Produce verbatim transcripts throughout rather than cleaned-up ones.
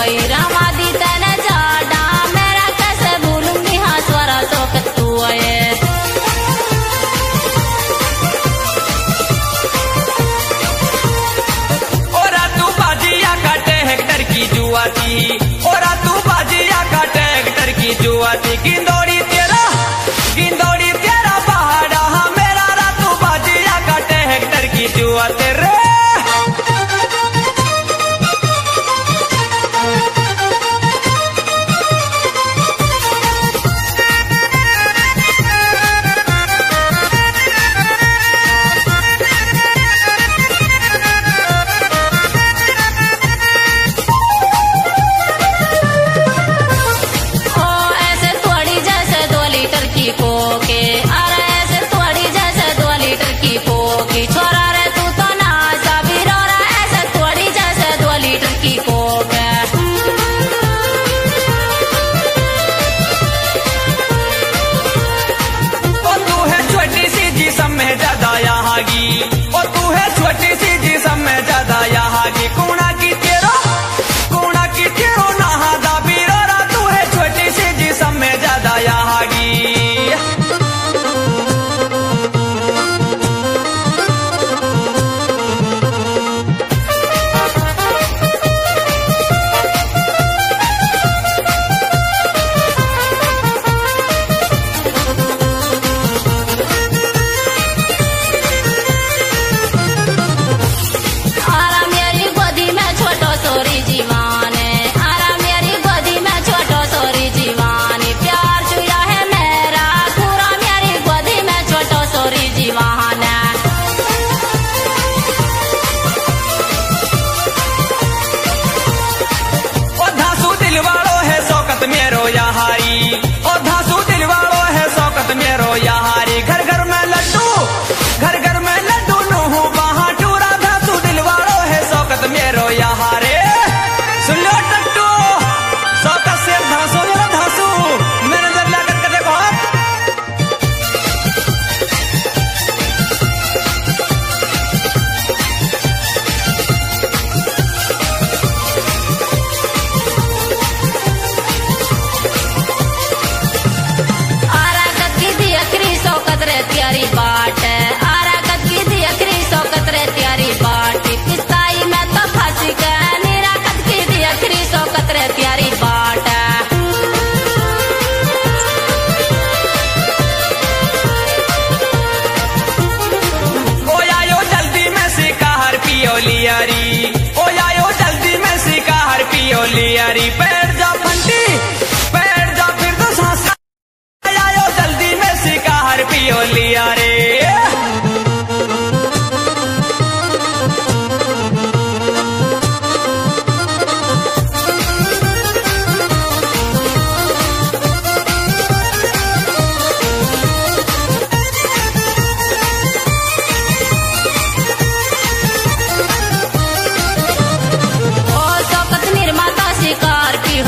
गई रमा दी तने जाडा मेरा कैसे भूलूंगी हाँ स्वरा शौकत तू आए। और तू बाजिया काटे हेक्टर की जुआ थी और तू बाजिया काटे हेक्टर की जुआ थी गिंदोड़ी तेरा गिंदोड़ी तेरा पहाड़ा हाँ मेरा रातू बाजिया काटे हेक्टर की जुआ तेरे। और तू है छोटी सी जिसम में ज्यादा यहाँ की कूड़ा की तेरो कूड़ा की तेरो नहा दा बीरोरा तू है छोटी सी जिसम में ज्यादा यहाँ की। और धासू दिल वालो है शौकत मेरो यारी घर घर में लड्डू घर घर में लड्डू नूहू वहाँ टूरा धासू दिल वालो है शौकत मेरो यारे। सुन लो टट्टू शौकत से धासू मेरा धासू मैंने जब लागत कर देखो त्यारी बाट आरा कद की दी अखरी शौकत रे त्यारी बाट पिस्ताई में तो फांसी के नीरा कद की दी अखरी शौकत रे त्यारी बाट। ओ आयो जल्दी में शिकार पियो लियारी ओ आयो जल्दी में शिकार पियो लियारी पैर जा फंटी पैर जा फिर तो सांस आयो जल्दी में शिकार पियो लिया रे। ओ शौकत निर्माता शिकार की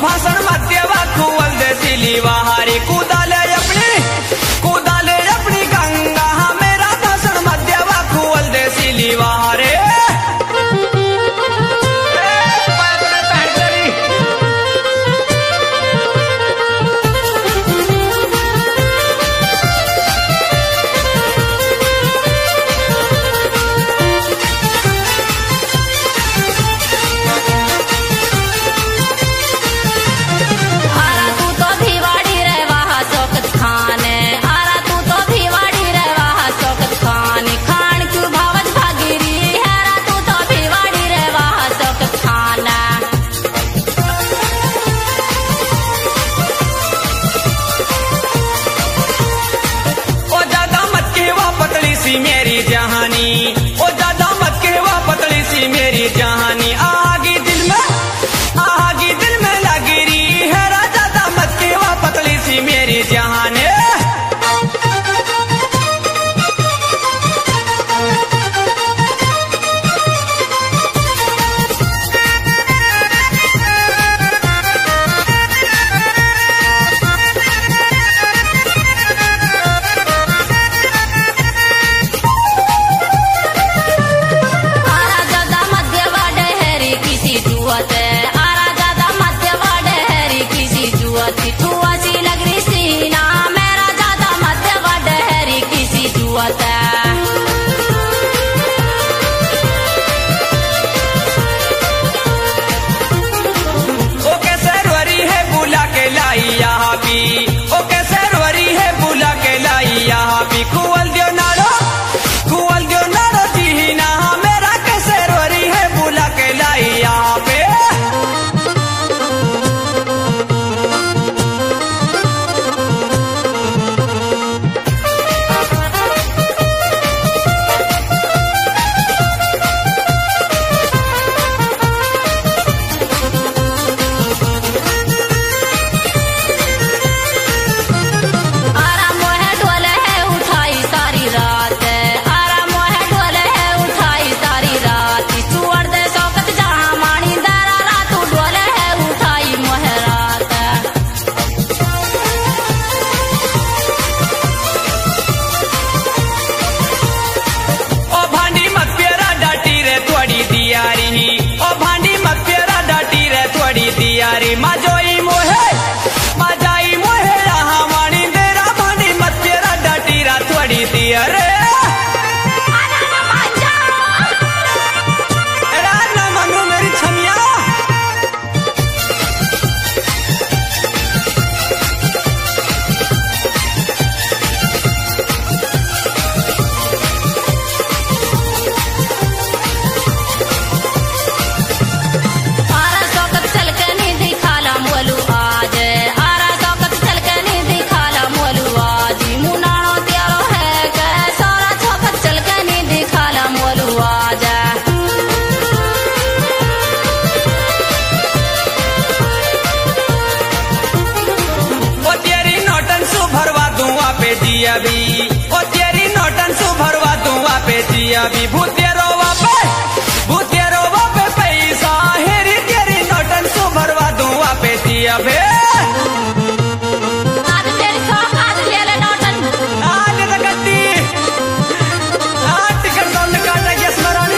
भाषण मध्य खुवल दे सिली बहारी कूदा ले अपनी कूदा ले अपनी गंगा मेरा भाषण मध्य खुवल दे सिली बहारे मेरी जहानी ओ ज्यादा मत कहवा पतली सी मेरी जहानी आगी दिल में आगी दिल में लगी रही है ज्यादा मत कहवा पतली सी मेरी जहानी ओके सरवरी है बुला के लाई यहाँ भी खुवल दियो नारो खुवल दियो नारो जीना मेरा के सरवरी है बुला के लाई यहाँ पे ओ भांडी मत प्यारा डाटी रे थोड़ी दियारी माजोई मोहे माजाई मोहे रहा वाणी तेरा भांडी मत प्यारा डाटी रा थोड़ी दियारे राना मनु मेरी छमिया जिया भी ओ तेरी नोटन सु भरवा दूंगा पे जिया भी भूतेरो वापे भूतेरो वापे पैसा हेरी तेरी नोटन सु भरवा दूंगा पे जिया भी आज तेरी सौख आज ले ले नोटन आज ले गद्दी आज टिकट दौड़ काटा गया स्मरानी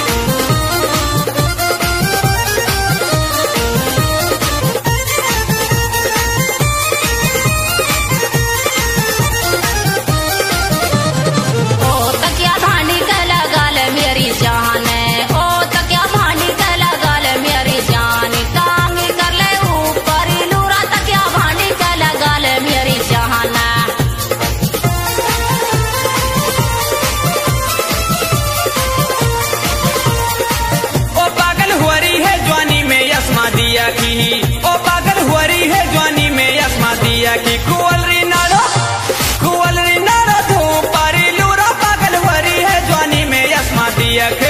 की ओ पागल हुआ रही है जवानी में यसमा दिया की कुवल री नारो कुवल री नारो धूपारी लूरा पागल हुआ रही है जवानी में यसमा दिया के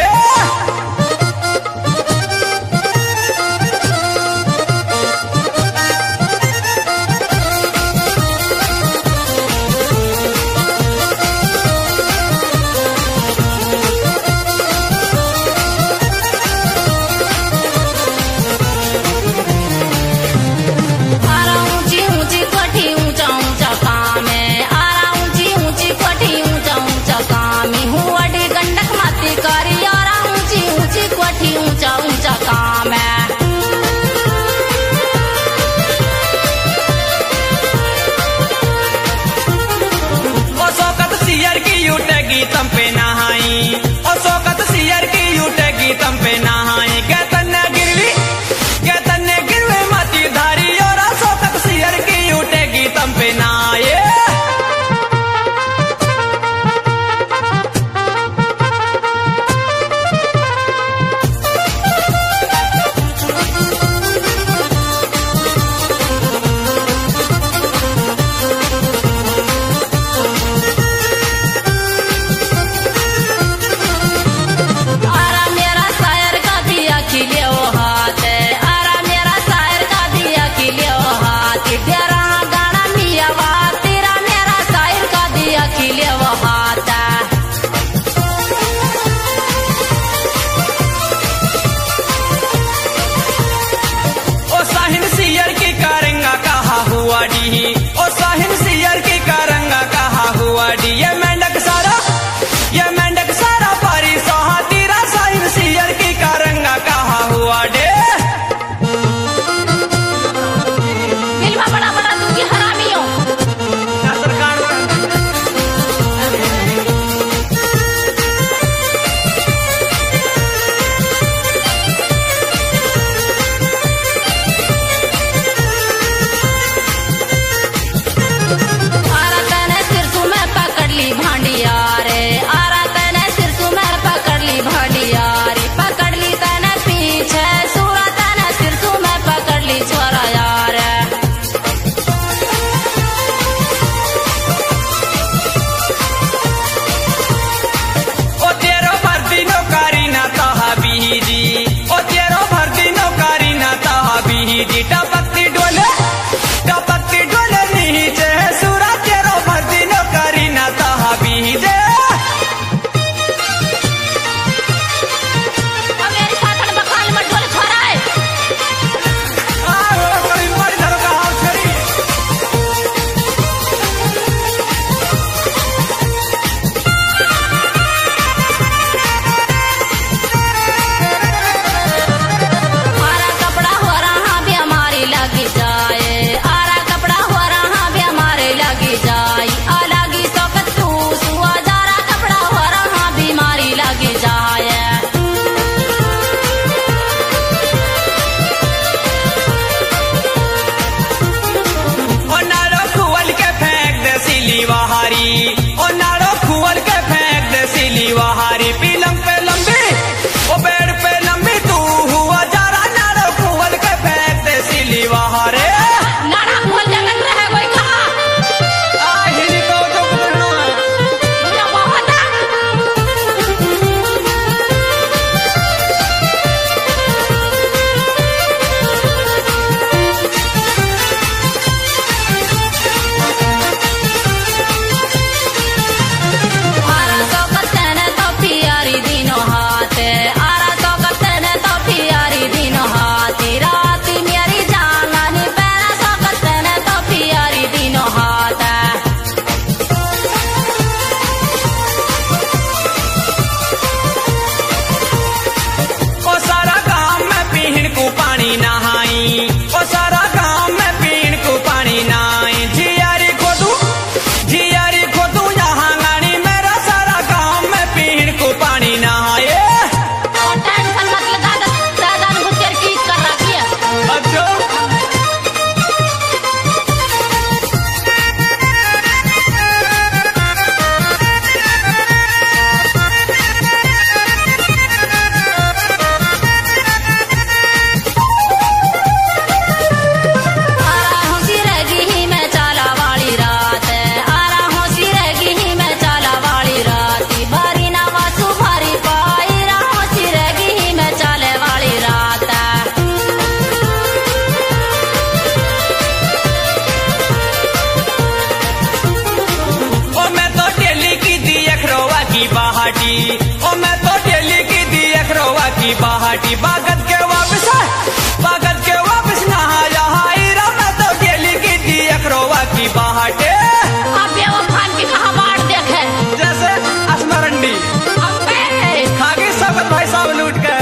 बाहाटी बागत के वापस बागत के वापस नहा यहाँ इरा में तो गेली की दी अखरोवा की बाहाटे अब ये वो खान की कहाँ बाढ़ देखे जैसे असमरंडी अबे खागी सबक भाई साहब लूट के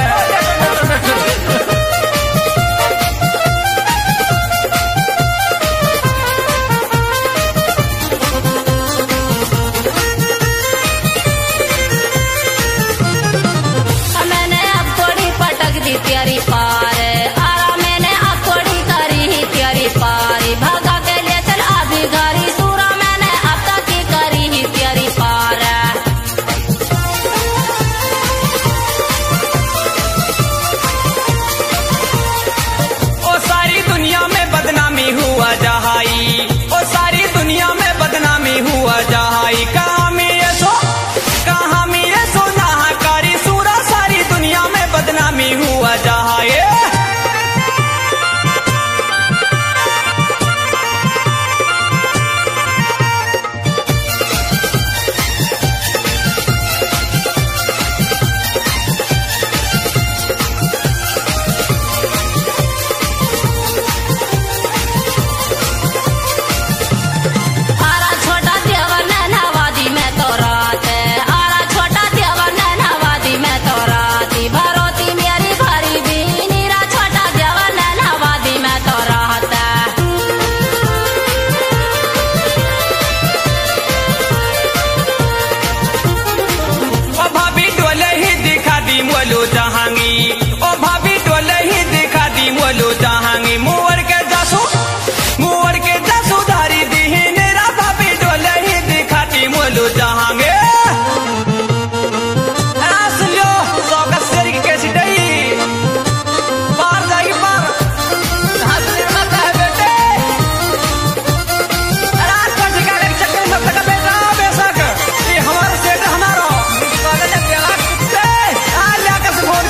मैंने अब थोड़ी पटक दी तेरी पार आरा मैंने अब थोड़ी करी ही तेरी पारी भागा के ले चल अभी घरी सूरा मैंने अब तक ही करी ही तेरी पार ओ सारी दुनिया में बदनामी हुआ जहाई ओ सारी दुनिया में बदनामी हुआ जहाई कहाँ में ये सो कहाँ में ये सो नाहकारी सूरा सारी दुनिया में बदनामी हुआ जहाई आरा छोटा देवर नैनावादी में तो रात आरा छोटा देवर नैनावादी में तो राती भरोती मेरी भरी भी नीरा छोटा देवर नैनावादी में तो रात ओ भाभी डोले ही दिखा दी मोलो जहांगी ओ भाभी डोले ही दिखा दी मोलो जहांगी मुवर के जासू मुवर के जासू धारी दी नेरा भाभी डोले ही दिखा दी मोलो जहांगे आस लो सौका सेरी की कैसी डई पार जाएगी पार हाथ से मत है बेटे रात को ठिका के चक्कर में फटा बेटा बेशक ये हमारा सेठ हमारा पागल है तेरा कुत्ते आ लिया कर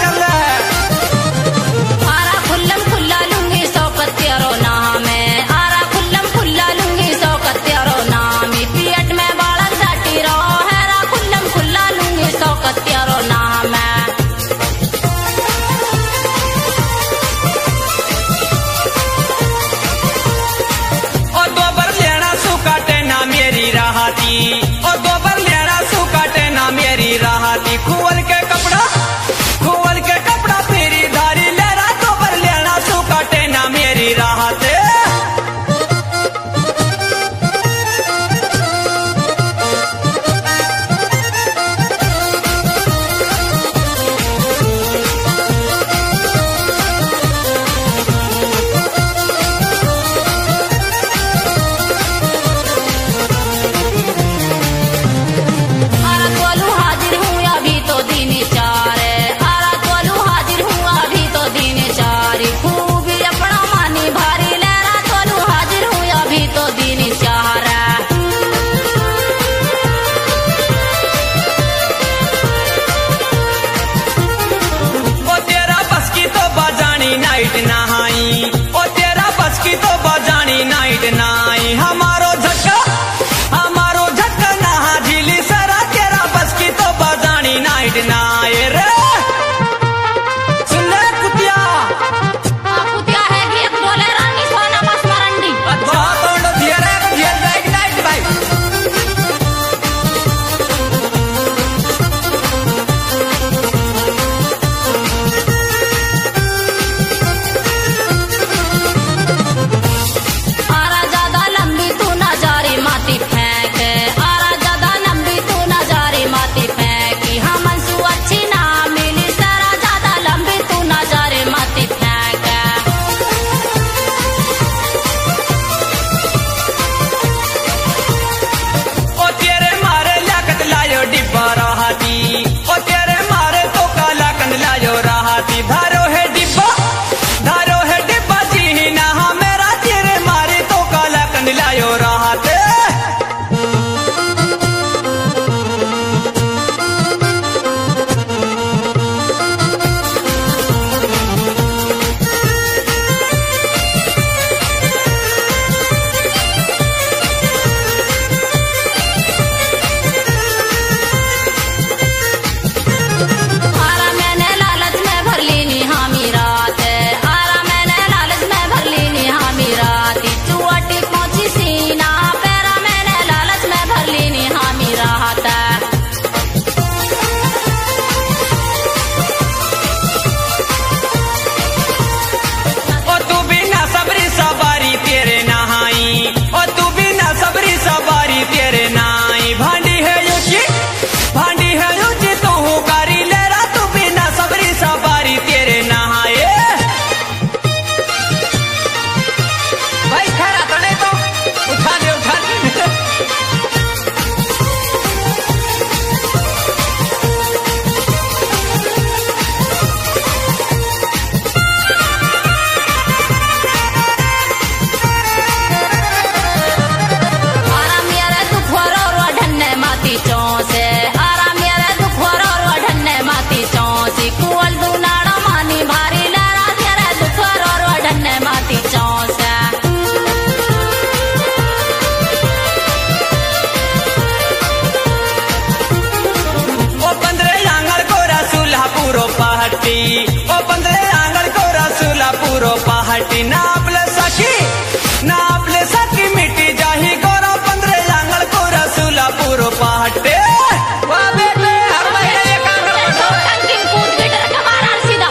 पहाटी ओ पंद्रे आंगल को रसूला पूरो पहाटी नापले सखी नापले सखी मिट्टी जाही गोरा पंद्रे आंगल को रसूला पूरो पहाटे वाह बेटे हर महीने एक आंगल दो टंकी कूद के रखा मारा सीधा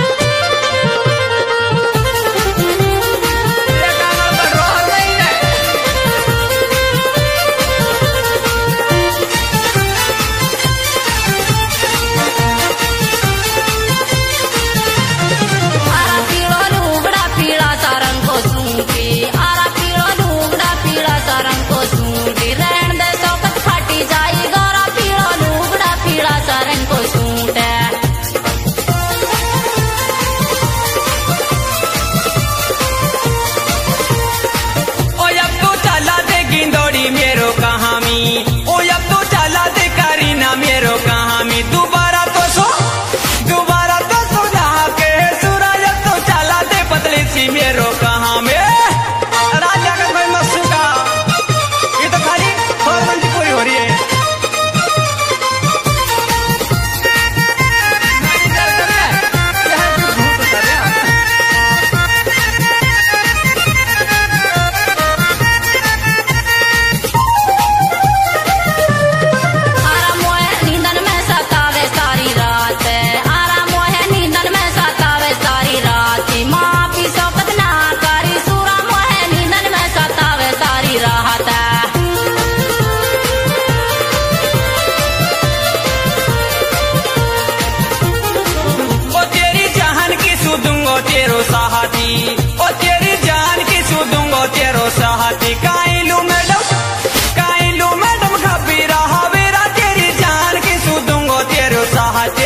एक आंगल पर रोह नहीं है आरा पीड़ो लुगड़ा पीड़ा सा रंग को सूंटी आरा पीड़ो लुगड़ा पीड़ा सा रंग को सूंटी रहन दे शौकत फाटी जाई गोरा पीड़ो लुगड़ा पीड़ा सा रंग को सूंटे ओ अब तो चला दे गिंदोड़ी मेरो कहामी ओ अब तो चला दे करीना मेरो कहामी दोबारा तो सो दोबारा तो सो जहाँ के सूरज अब तो चला दे पतली सी मेरो कहामी राजा का कोई मस्सू का ये तो खाली फॉर्मेलिटी पूरी हो रही है नहीं चल कर रहा है यहाँ कुछ भूत कर रहा है आरा मोहे नींदन में सतावे सारी रात आरा मोहे नींदन में सतावे सारी रात माँ की शौकत ना करी सूरा मोहे नींदन में सतावे सारी रात ओ तेरी जान की सुदूंगो तेरो साहती ओ तेरी जान की सुदूंगो तेरो साहती काइलू मैडम काइलू मैडम घबी रहा वेरा तेरी जान की सुदूंगो तेरो साहती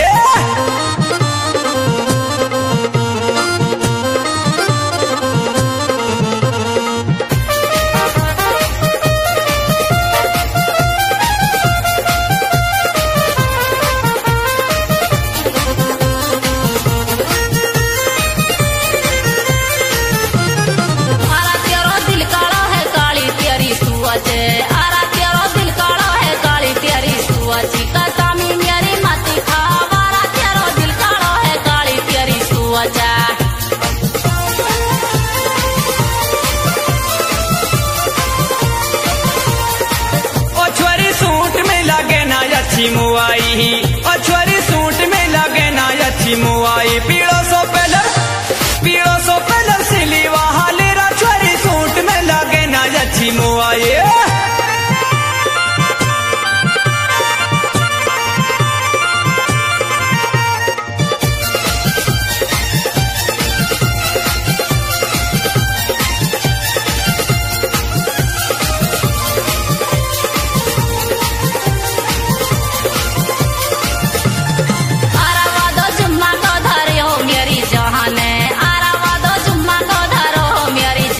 आरा तेरो दिल काला है काली तेरी सुअच आरा तेरो दिल काला है काली तेरी सुअच कसामी मेरी मती खाव आरा तेरो दिल काला है काली तेरी सुअच ओ छोरी सूट में लगे ना अच्छी